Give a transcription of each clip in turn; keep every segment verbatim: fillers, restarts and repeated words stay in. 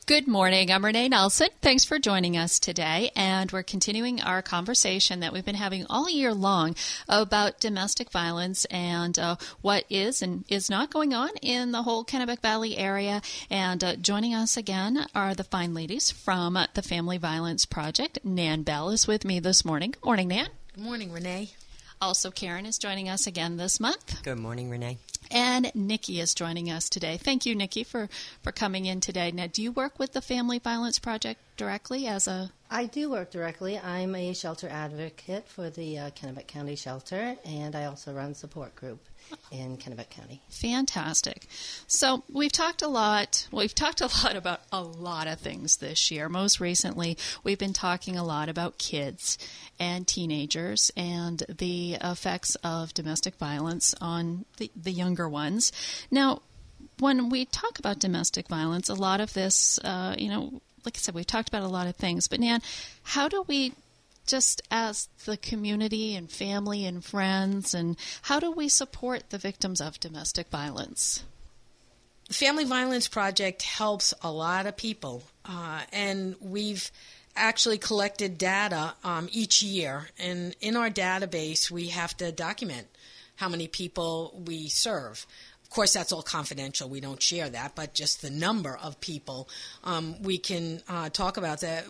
Good morning. I'm Renee Nelson. Thanks for joining us today. And we're continuing our conversation that we've been having all year long about domestic violence and uh, what is and is not going on in the whole Kennebec Valley area. And uh, joining us again are the fine ladies from uh, the Family Violence Project. Nan Bell is with me this morning. Good morning, Nan. Good morning, Renee. Also, Karen is joining us again this month. Good morning, Renee. And Nikki is joining us today. Thank you, Nikki, for, for coming in today. Now, do you work with the Family Violence Project directly as a... I do work directly. I'm a shelter advocate for the uh, Kennebec County Shelter, and I also run support group in Kennebec County. Fantastic. So we've talked a lot, we've talked a lot about a lot of things this year. Most recently, we've been talking a lot about kids and teenagers and the effects of domestic violence on the, the younger ones. Now, when we talk about domestic violence, a lot of this, uh, you know, like I said, we've talked about a lot of things. But, Nan, how do we, just as the community and family and friends, and how do we support the victims of domestic violence? The Family Violence Project helps a lot of people, uh, and we've actually collected data um, each year. And in our database, we have to document how many people we serve. Of course, that's all confidential. We don't share that, but just the number of people um, we can uh, talk about that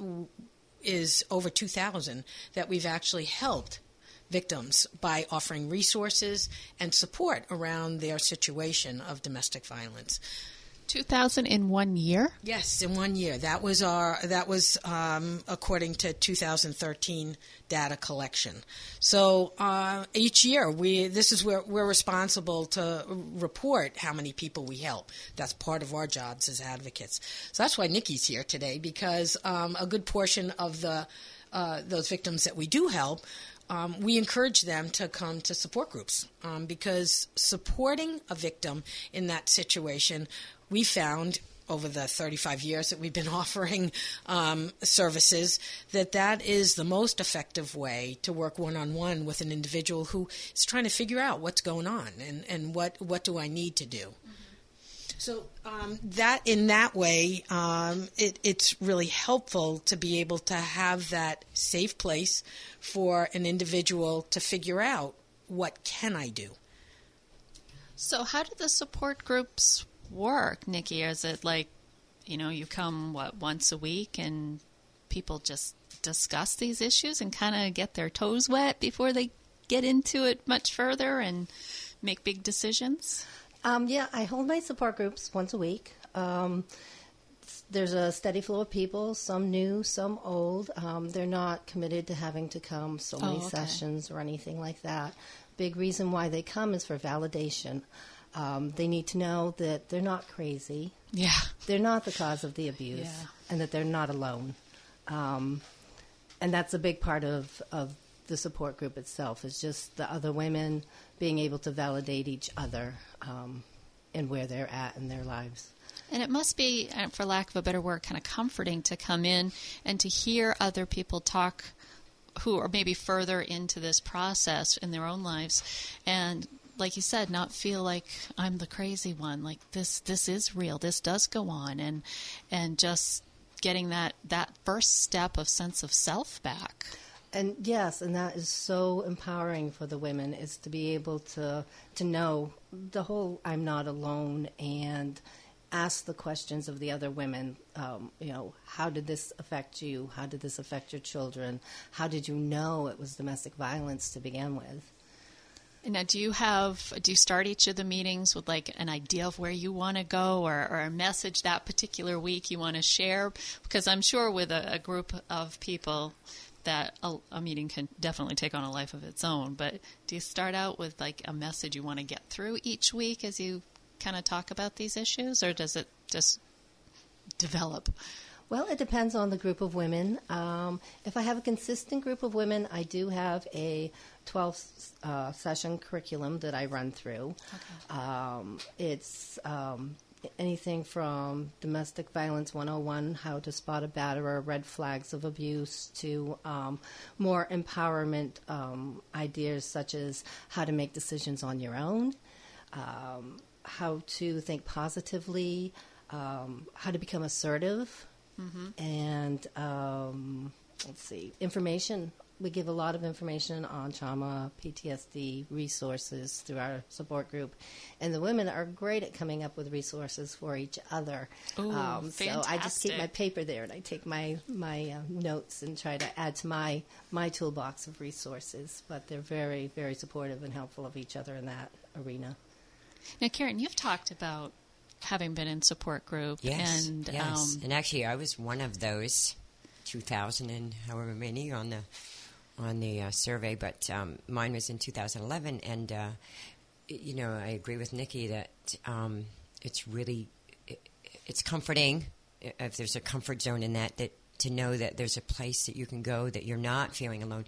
is over two thousand that we've actually helped victims by offering resources and support around their situation of domestic violence. two thousand in one year? Yes, in one year. That was our. That was um, according to two thousand thirteen data collection. So uh, each year, we this is where we're responsible to report how many people we help. That's part of our jobs as advocates. So that's why Nikki's here today, because um, a good portion of the uh, those victims that we do help, Um, we encourage them to come to support groups um, because supporting a victim in that situation, we found over the thirty-five years that we've been offering um, services that that is the most effective way to work one-on-one with an individual who is trying to figure out what's going on and, and what, what do I need to do. Mm-hmm. So um, that in that way, um, it, it's really helpful to be able to have that safe place for an individual to figure out what can I do. So how do the support groups work, Nikki? Is it like, you know, you come, what, once a week and people just discuss these issues and kind of get their toes wet before they get into it much further and make big decisions? Um, yeah, I hold my support groups once a week. Um, there's a steady flow of people, some new, some old. Um, they're not committed to having to come so many oh, okay. sessions or anything like that. Big reason why they come is for validation. Um, they need to know that they're not crazy. Yeah. They're not the cause of the abuse, Yeah. and that they're not alone. Um, and that's a big part of, of the support group itself, is just the other women being able to validate each other um, and where they're at in their lives. And it must be, for lack of a better word, kind of comforting to come in and to hear other people talk who are maybe further into this process in their own lives, and like you said, not feel like I'm the crazy one. Like this, this is real. This does go on, and and just getting that that first step of sense of self back. And yes, and that is so empowering for the women, is to be able to to know the whole I'm not alone, and ask the questions of the other women. Um, you know, how did this affect you? How did this affect your children? How did you know it was domestic violence to begin with? Now, do you have, do you start each of the meetings with like an idea of where you want to go, or, or a message that particular week you want to share? Because I'm sure with a, a group of people that a, a meeting can definitely take on a life of its own. But do you start out with like a message you want to get through each week as you kind of talk about these issues, or does it just develop? Well, it depends on the group of women. Um, if I have a consistent group of women, I do have a twelve-session uh, curriculum that I run through. Okay. Um, it's um, anything from domestic violence one oh one, how to spot a batterer, red flags of abuse, to um, more empowerment um, ideas such as how to make decisions on your own, um, how to think positively, um, how to become assertive, Mm-hmm. and um, let's see, information. We give a lot of information on trauma, P T S D resources through our support group, and the women are great at coming up with resources for each other. Ooh, um, so I just keep fantastic. my paper there, and I take my my uh, notes and try to add to my my toolbox of resources. But they're very very supportive and helpful of each other in that arena. Now, Karen, you've talked about having been in support group, Yes, and yes. um, And actually, I was one of those, two thousand and however many on the on the uh, survey, but um, mine was in two thousand eleven, and uh, you know, I agree with Nikki that um, it's really it, it's comforting if there's a comfort zone in that that to know that there's a place that you can go that you're not feeling alone.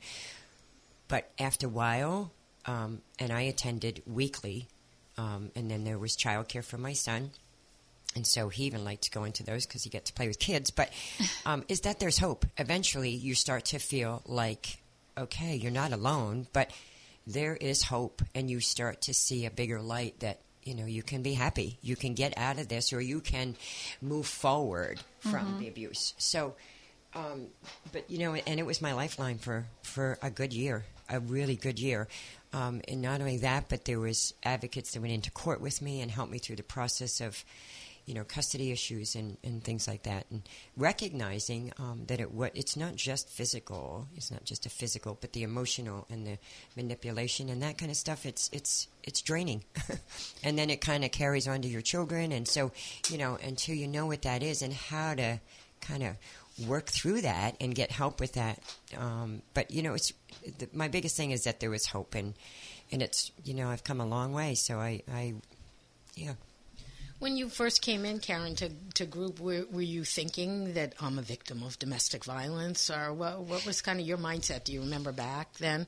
But after a while, um, and I attended weekly. Um, and then there was childcare for my son. And so he even liked to go into those because he gets to play with kids. But um, is that there's hope. Eventually you start to feel like, okay, you're not alone, but there is hope. And you start to see a bigger light that, you know, you can be happy. You can get out of this, or you can move forward from Mm-hmm. the abuse. So, um, but, you know, and it was my lifeline for, for a good year, a really good year. Um, and not only that, but there was advocates that went into court with me and helped me through the process of, you know, custody issues and, and things like that. And recognizing um, that it what it's not just physical, it's not just a physical, but the emotional and the manipulation and that kind of stuff. It's it's it's draining, and then it kind of carries on to your children. And so, you know, until you know what that is and how to kind of work through that and get help with that. Um, but, you know, it's the, my biggest thing is that there was hope, and, and it's, you know, I've come a long way. So I, I yeah. When you first came in, Karen, to, to group, were, were you thinking that I'm a victim of domestic violence, or what, what was kind of your mindset? Do you remember back then?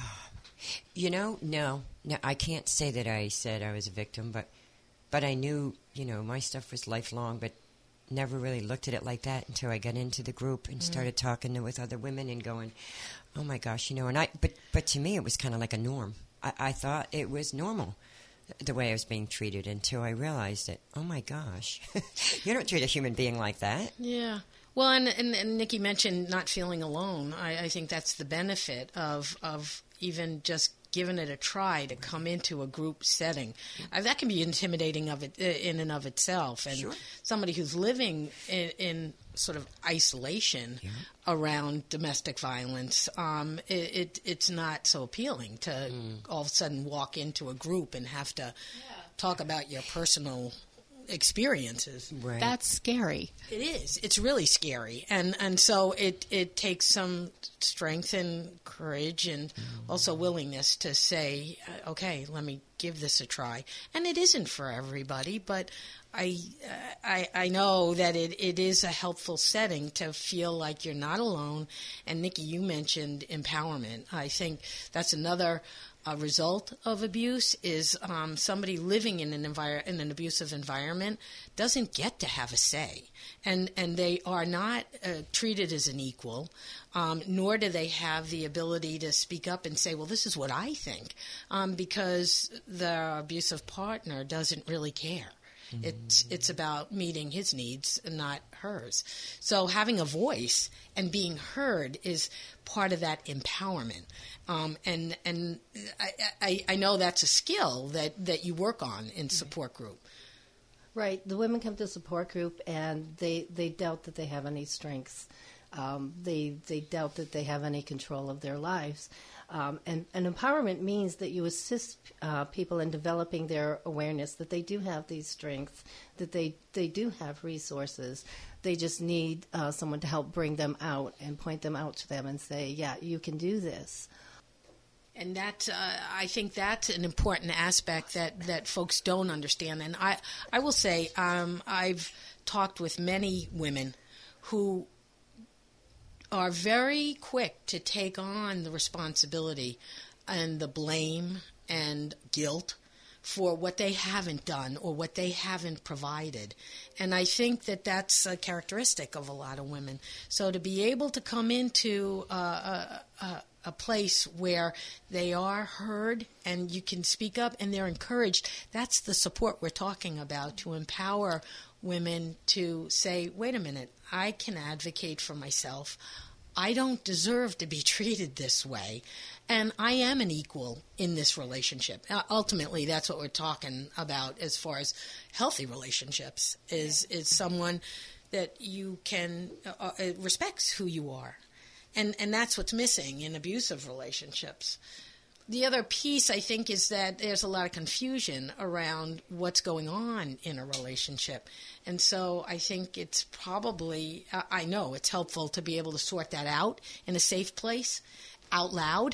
You know, no, no, I can't say that I said I was a victim, but, but I knew, you know, my stuff was lifelong, but never really looked at it like that until I got into the group and mm. started talking with other women and going, oh my gosh, you know, and I, but, but to me it was kind of like a norm. I, I thought it was normal the way I was being treated until I realized that, oh my gosh, you don't treat a human being like that. Yeah. Well, and, and, and Nikki mentioned not feeling alone. I, I think that's the benefit of, of even just giving it a try to come into a group setting. Uh, that can be intimidating of it in and of itself. And sure. somebody who's living in, in sort of isolation yeah. around domestic violence, um, it, it it's not so appealing to mm. all of a sudden walk into a group and have to yeah. talk about your personal experiences. Right. That's scary. It is. It's really scary. And and so it, it takes some strength and courage and mm. also willingness to say, okay, let me give this a try. And it isn't for everybody, but I I, I know that it, it is a helpful setting to feel like you're not alone. And Nikki, you mentioned empowerment. I think that's another a result of abuse is um, somebody living in an envir- in an abusive environment doesn't get to have a say, and and they are not uh, treated as an equal, um, nor do they have the ability to speak up and say, well, this is what I think, um, because the abusive partner doesn't really care. It's it's about meeting his needs and not hers. So having a voice and being heard is part of that empowerment. Um, and and I, I, I know that's a skill that, that you work on in support group. Right. The women come to support group and they, they doubt that they have any strengths. Um, they they doubt that they have any control of their lives. Um, and, and empowerment means that you assist uh, people in developing their awareness that they do have these strengths, that they, they do have resources. They just need uh, someone to help bring them out and point them out to them and say, yeah, you can do this. And that, uh, I think that's an important aspect that, that folks don't understand. And I, I will say um, I've talked with many women who are very quick to take on the responsibility and the blame and guilt for what they haven't done or what they haven't provided. And I think that that's a characteristic of a lot of women. So to be able to come into uh, a, a, a place where they are heard and you can speak up and they're encouraged. That's the support we're talking about, to empower women to say, wait a minute, I can advocate for myself. I don't deserve to be treated this way, and I am an equal in this relationship. Uh, ultimately, that's what we're talking about as far as healthy relationships, is, is someone that you can, uh, uh, respects who you are. And, and that's what's missing in abusive relationships. The other piece, I think, is that there's a lot of confusion around what's going on in a relationship. And so I think it's probably, I know it's helpful to be able to sort that out in a safe place, out loud.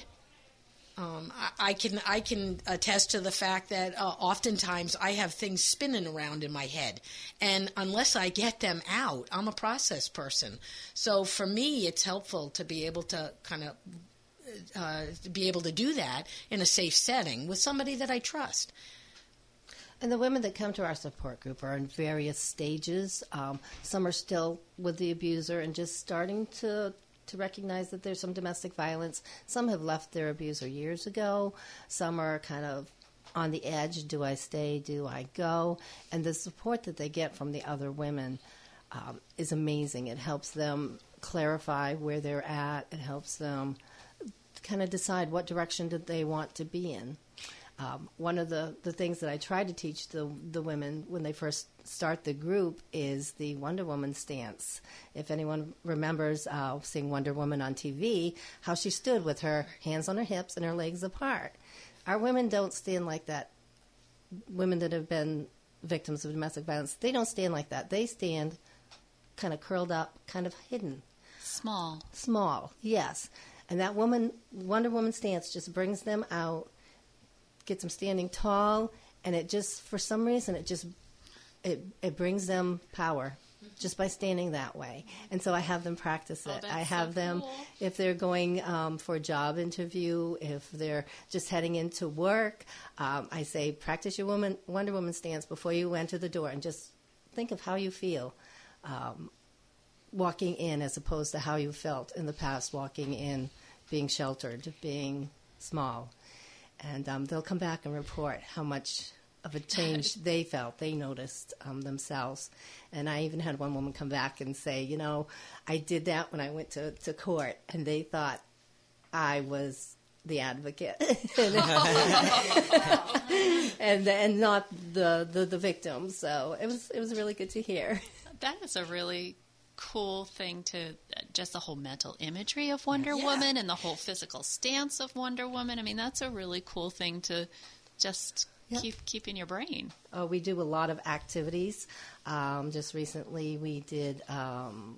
Um, I, I can I can attest to the fact that uh, oftentimes I have things spinning around in my head. And unless I get them out, I'm a process person. So for me, it's helpful to be able to kind of Uh, to be able to do that in a safe setting with somebody that I trust. And the women that come to our support group are in various stages. Um, some are still with the abuser and just starting to to recognize that there's some domestic violence. Some have left their abuser years ago. Some are kind of on the edge. Do I stay? Do I go? And the support that they get from the other women um, is amazing. It helps them clarify where they're at. It helps them kind of decide what direction did they want to be in. Um, one of the, the things that I try to teach the the women when they first start the group is the Wonder Woman stance. If anyone remembers uh, seeing Wonder Woman on T V, how she stood with her hands on her hips and her legs apart. Our women don't stand like that. Women that have been victims of domestic violence, they don't stand like that. They stand kind of curled up, kind of hidden. Small. Small, yes. And that woman, Wonder Woman stance just brings them out, gets them standing tall, and it just, for some reason, it just, it it brings them power just by standing that way. And so I have them practice it. Oh, I have so them, cool. if they're going um, for a job interview, if they're just heading into work, um, I say, practice your woman, Wonder Woman stance before you enter the door, and just think of how you feel um, walking in as opposed to how you felt in the past walking in, being sheltered, being small. And um, they'll come back and report how much of a change they felt, they noticed um, themselves. And I even had one woman come back and say, you know, I did that when I went to, to court, and they thought I was the advocate and and not the, the, the victim. So it was it was really good to hear. That is a really cool thing to, just the whole mental imagery of Wonder Yeah. Woman and the whole physical stance of Wonder Woman. I mean, that's a really cool thing to just Yeah. keep keep in your brain. Uh, we do a lot of activities. Um, just recently, we did um,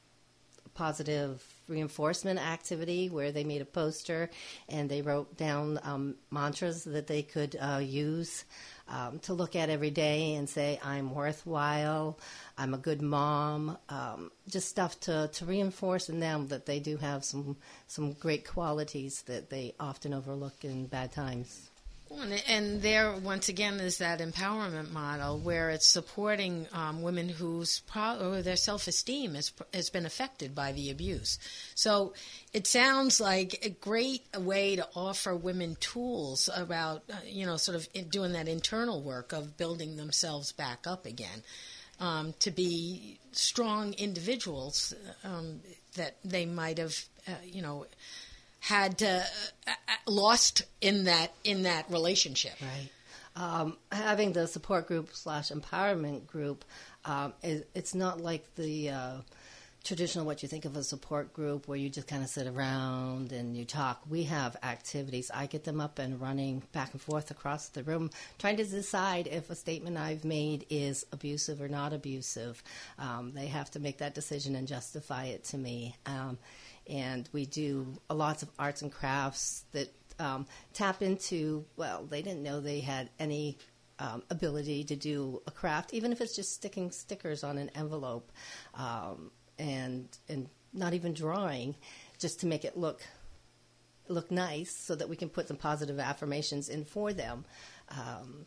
positive reinforcement activity where they made a poster and they wrote down um, mantras that they could uh, use um, to look at every day and say, I'm worthwhile, I'm a good mom, um, just stuff to, to reinforce in them that they do have some, some great qualities that they often overlook in bad times. And, and there, once again, is that empowerment model where it's supporting um, women whose pro- or their self-esteem has, has been affected by the abuse. So it sounds like a great way to offer women tools about, uh, you know, sort of in doing that internal work of building themselves back up again, um, to be strong individuals um, that they might have, uh, you know, had uh, lost in that in that relationship. Right. Um, having the support group slash empowerment group, um, is, it's not like the uh, traditional what you think of a support group where you just kind of sit around and you talk. We have activities. I get them up and running back and forth across the room, trying to decide if a statement I've made is abusive or not abusive. Um, they have to make that decision and justify it to me. Um, And we do lots of arts and crafts that um, tap into, well, they didn't know they had any um, ability to do a craft, even if it's just sticking stickers on an envelope um, and and not even drawing, just to make it look look nice so that we can put some positive affirmations in for them. Um,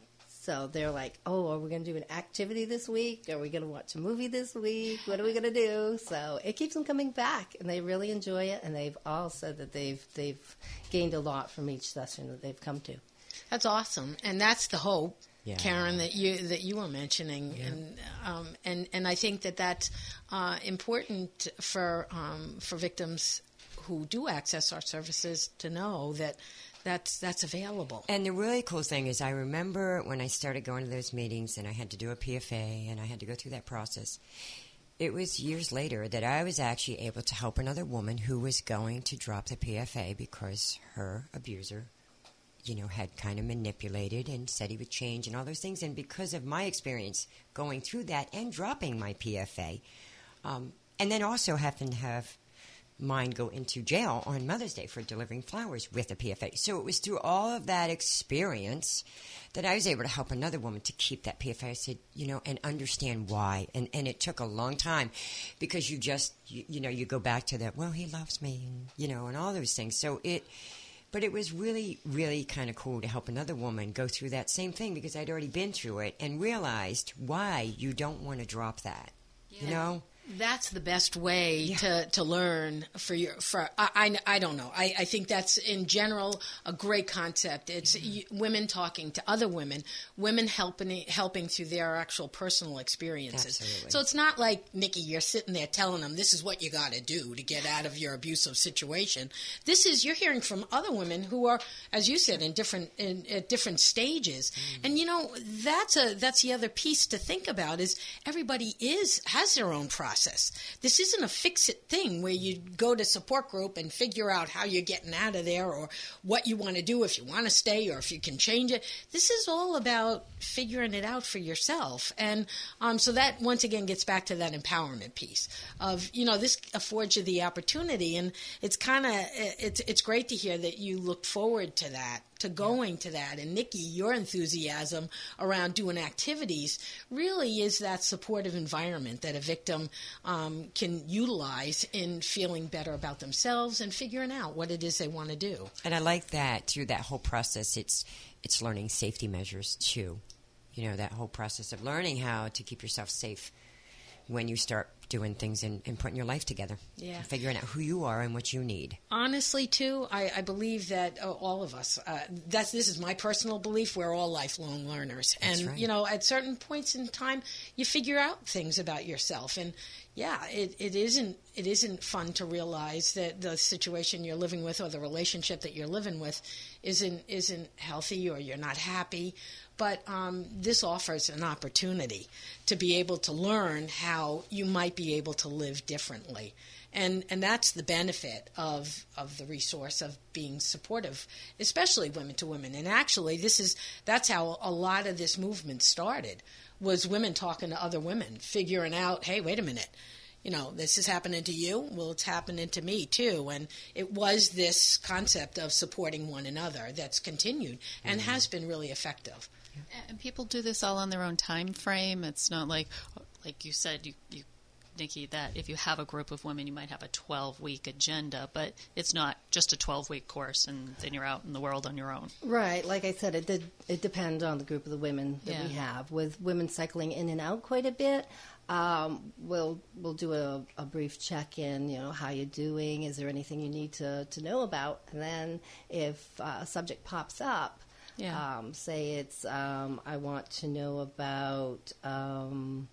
So they're like, oh, are we going to do an activity this week? Are we going to watch a movie this week? What are we going to do? So it keeps them coming back, and they really enjoy it, and they've all said that they've they've gained a lot from each session that they've come to. That's awesome, and that's the hope, Yeah. Karen, that you that you were mentioning, Yeah. and um, and and I think that that's uh, important for um, for victims who do access our services to know that that's that's available. And the really cool thing is, I remember when I started going to those meetings, and I had to do a P F A, and I had to go through that process. It was years later that I was actually able to help another woman who was going to drop the P F A because her abuser, you know, had kind of manipulated and said he would change and all those things. And because of my experience going through that and dropping my P F A, um, and then also having to have mine go into jail on Mother's Day for delivering flowers with a P F A. So it was through all of that experience that I was able to help another woman to keep that P F A. I said, you know, and understand why. And, and it took a long time because you just, you, you know, you go back to that, well, he loves me, and, you know, and all those things. So it... But it was really, really kind of cool to help another woman go through that same thing because I'd already been through it and realized why you don't want to drop that. You know? That's the best way Yeah. to, to learn for your for I, I, I don't know I, I think that's in general a great concept. It's mm-hmm. y- women talking to other women, women helping helping through their actual personal experiences. Absolutely. So it's not like, Nikki, you're sitting there telling them this is what you got to do to get out of your abusive situation. This is, you're hearing from other women who are, as you said, in different in at different stages. Mm. And you know, that's a that's the other piece to think about is everybody is has their own process. This isn't a fix-it thing where you go to support group and figure out how you're getting out of there or what you want to do, if you want to stay or if you can change it. This is all about figuring it out for yourself. And um, so that, once again, gets back to that empowerment piece of, you know, this affords you the opportunity. And it's kind of, it's, it's great to hear that you look forward to that, to going to that. And Nikki, your enthusiasm around doing activities really is that supportive environment that a victim um, can utilize in feeling better about themselves and figuring out what it is they want to do. And I like that through that whole process. It's it's learning safety measures too. You know, that whole process of learning how to keep yourself safe when you start doing things and, and putting your life together. Yeah. And figuring out who you are and what you need. Honestly, too, I, I believe that uh, all of us, uh, that's this is my personal belief, we're all lifelong learners. That's and, right. you know, at certain points in time, you figure out things about yourself. And, yeah, it, it isn't it isn't fun to realize that the situation you're living with or the relationship that you're living with isn't isn't healthy or you're not happy. But um, this offers an opportunity to be able to learn how you might be able to live differently. And and that's the benefit of, of the resource of being supportive, especially women to women. And actually, this is that's how a lot of this movement started, was women talking to other women, figuring out, hey, wait a minute, you know, this is happening to you. Well, it's happening to me, too. And it was this concept of supporting one another that's continued and mm-hmm. has been really effective. And people do this all on their own time frame. It's not like, like you said, you, you, Nikki, that if you have a group of women, you might have a twelve-week agenda, but it's not just a twelve-week course, and then you're out in the world on your own. Right. Like I said, it did, it depends on the group of the women that Yeah. we have. With women cycling in and out quite a bit, um, we'll we'll do a, a brief check-in, you know, how you're doing, is there anything you need to, to know about? And then if uh, a subject pops up, Yeah. Um, say it's, um, I want to know about um,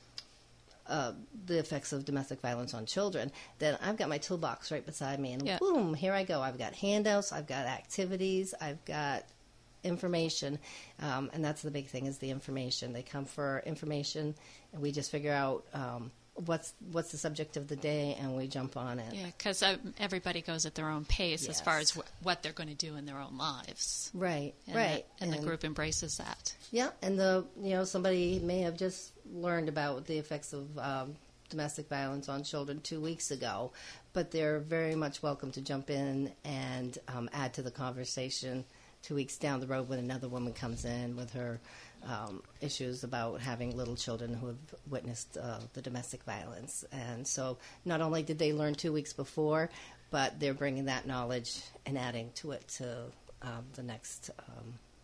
uh, the effects of domestic violence on children, then I've got my toolbox right beside me, and Yeah. boom, here I go. I've got handouts, I've got activities, I've got information, um, and that's the big thing is the information. They come for information, and we just figure out um, what's what's the subject of the day, and we jump on it. Yeah, because uh, everybody goes at their own pace as far Yes. as wh- what they're going to do in their own lives. Right, And right. that- and, the group embraces that. Yeah, and the you know somebody may have just learned about the effects of um, domestic violence on children two weeks ago, but they're very much welcome to jump in and um, add to the conversation two weeks down the road when another woman comes in with her um, issues about having little children who have witnessed uh, the domestic violence. And so not only did they learn two weeks before, but they're bringing that knowledge and adding to it to um, the next um,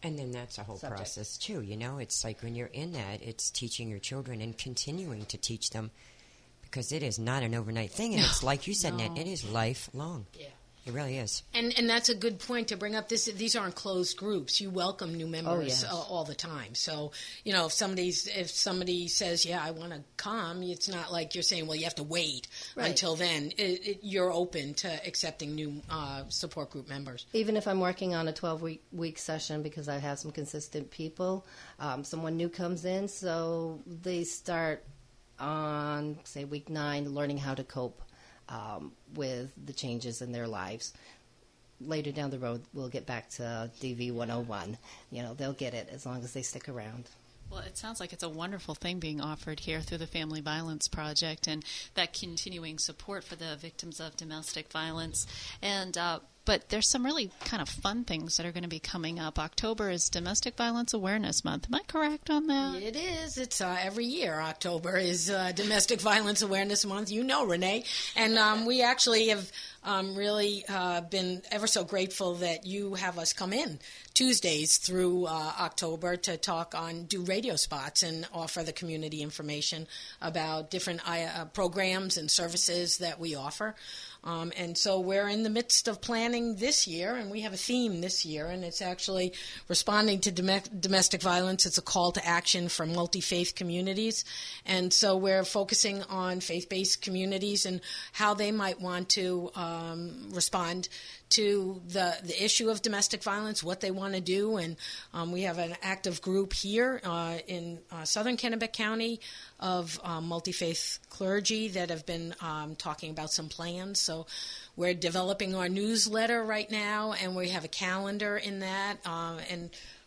And then that's a whole subject. process too, you know. It's like when you're in that, it's teaching your children and continuing to teach them, because it is not an overnight thing, and No. it's like you said, No. Nat, it is lifelong. Yeah. It really is. And and that's a good point to bring up. This these aren't closed groups. You welcome new members yes. uh, all the time. So you know if somebody's if somebody says, yeah, I want to come, it's not like you're saying, well, you have to wait Right. until then. It, it, you're open to accepting new uh, support group members. Even if I'm working on a twelve-week week session because I have some consistent people, um, someone new comes in, so they start on, say, week nine, learning how to cope um, with the changes in their lives. Later down the road, we'll get back to D V one oh one. You know, they'll get it as long as they stick around. Well, it sounds like it's a wonderful thing being offered here through the Family Violence Project, and that continuing support for the victims of domestic violence. And uh, but there's some really kind of fun things that are going to be coming up. October is Domestic Violence Awareness Month. Am I correct on that? It is. It's uh, every year. October is uh, Domestic Violence Awareness Month. You know, Renee. And um, we actually have um, really uh, been ever so grateful that you have us come in Tuesdays through uh, October to talk on, do radio spots and offer the community information about different uh, programs and services that we offer. Um, and so we're in the midst of planning this year, and we have a theme this year, and it's actually responding to dom- domestic violence. It's a call to action for multi-faith communities. And so we're focusing on faith-based communities and how they might want to um, respond to the, the issue of domestic violence, what they want to do. And um, we have an active group here uh, in uh, southern Kennebec County of um, multi-faith clergy that have been um, talking about some plans. So we're developing our newsletter right now, and we have a calendar in that. Uh, and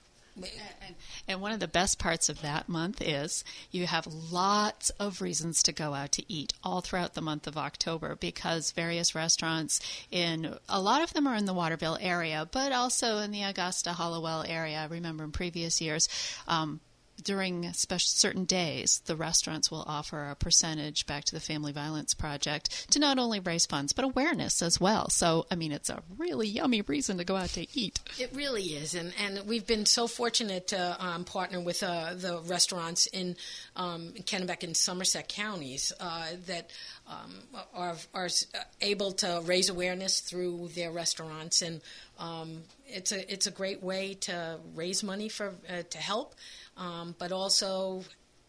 And one of the best parts of that month is you have lots of reasons to go out to eat all throughout the month of October, because various restaurants in, a lot of them are in the Waterville area, but also in the Augusta Hollowell area. I remember in previous years, um, during special, certain days, the restaurants will offer a percentage back to the Family Violence Project to not only raise funds, but awareness as well. So, I mean, it's a really yummy reason to go out to eat. It really is, and, and we've been so fortunate to um, partner with uh, the restaurants in um, Kennebec and Somerset counties uh, that um, are, are able to raise awareness through their restaurants, and um, it's a it's a great way to raise money for uh, to help, um, but also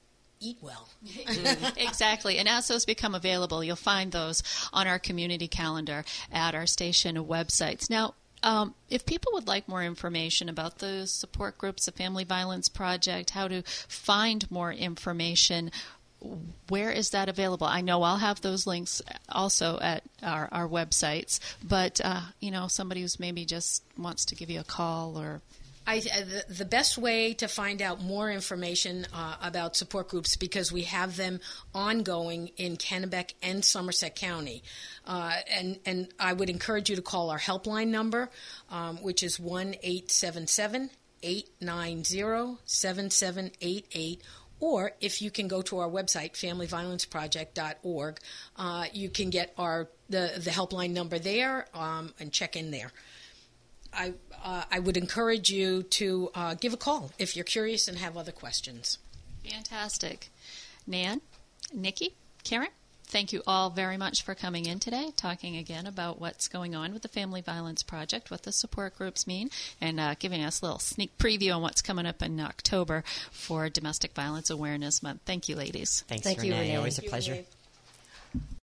eat well. Exactly. And as those become available, you'll find those on our community calendar at our station websites. Now, um, if people would like more information about the support groups, the Family Violence Project, how to find more information, where is that available? I know I'll have those links also at our, our websites, but, uh, you know, somebody who's maybe just wants to give you a call or... I, the, the best way to find out more information uh, about support groups, because we have them ongoing in Kennebec and Somerset County, uh, and, and I would encourage you to call our helpline number, um, which is one eight seven seven, eight nine zero, seven seven eight eight, or if you can go to our website, family violence project dot org, uh, you can get our the, the helpline number there um, and check in there. I, uh, I would encourage you to uh, give a call if you're curious and have other questions. Fantastic. Nan, Nikki, Karen, thank you all very much for coming in today, talking again about what's going on with the Family Violence Project, what the support groups mean, and uh, giving us a little sneak preview on what's coming up in October for Domestic Violence Awareness Month. Thank you, ladies. Thanks, Thank you, Renee. Renee. Always a pleasure.